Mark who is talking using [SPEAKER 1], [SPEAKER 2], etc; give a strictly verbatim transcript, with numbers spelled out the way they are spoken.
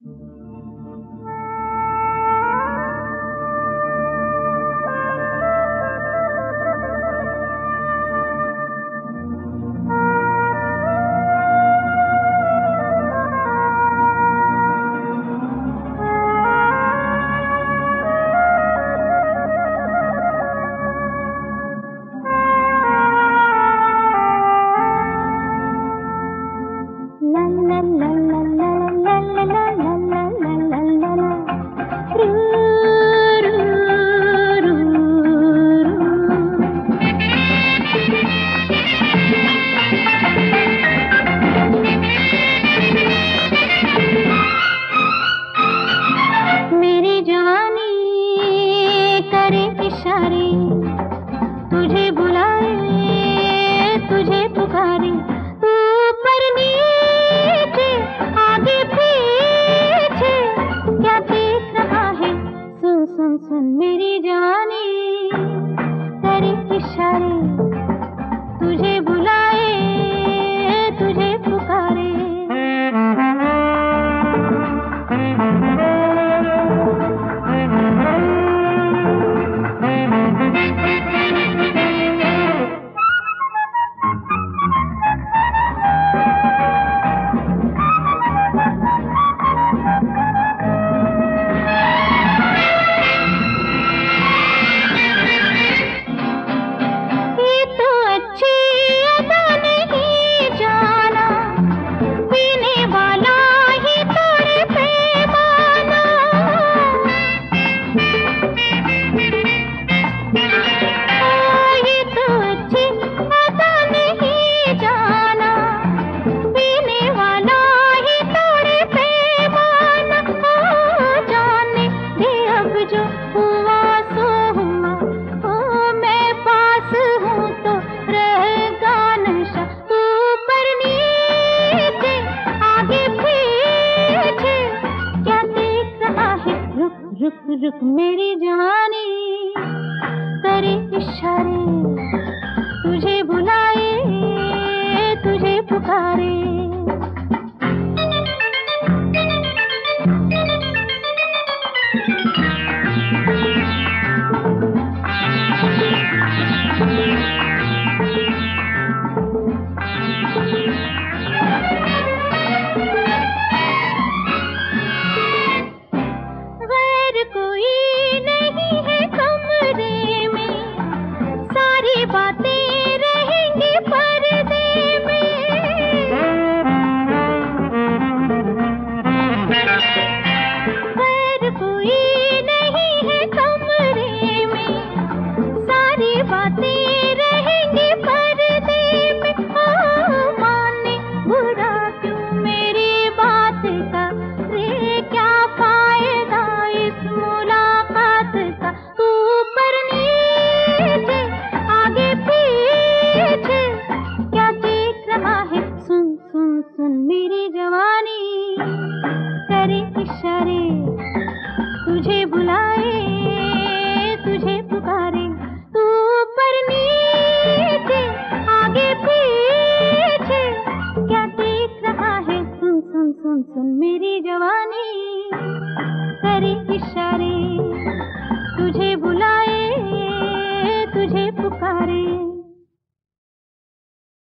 [SPEAKER 1] इशारे तुझे बुलाए, तुझे पुकारे, ऊपर नीचे आगे पीछे क्या देख रहा है? सुन सुन सुन मेरी जानी तेरे इशारे तुझे बुलाए, तुझे पुकारे। रुक रुक मेरी जवानी तेरे इशारे तुझे बुलाए, तुझे पुकारे। बातें रहेंगी पर्दे में, खैर कोई नहीं है कमरे में, सारी बातें रहेंगी पर्दे में। हाँ माने बुरा क्यों मेरी बात का, रे क्या फायदा इस मुलाकात का। ऊपर नीचे आगे पीछे क्या देख रहा है? सुन सुन सुन मेरी जवानी तेरे इशारे तुझे बुलाए,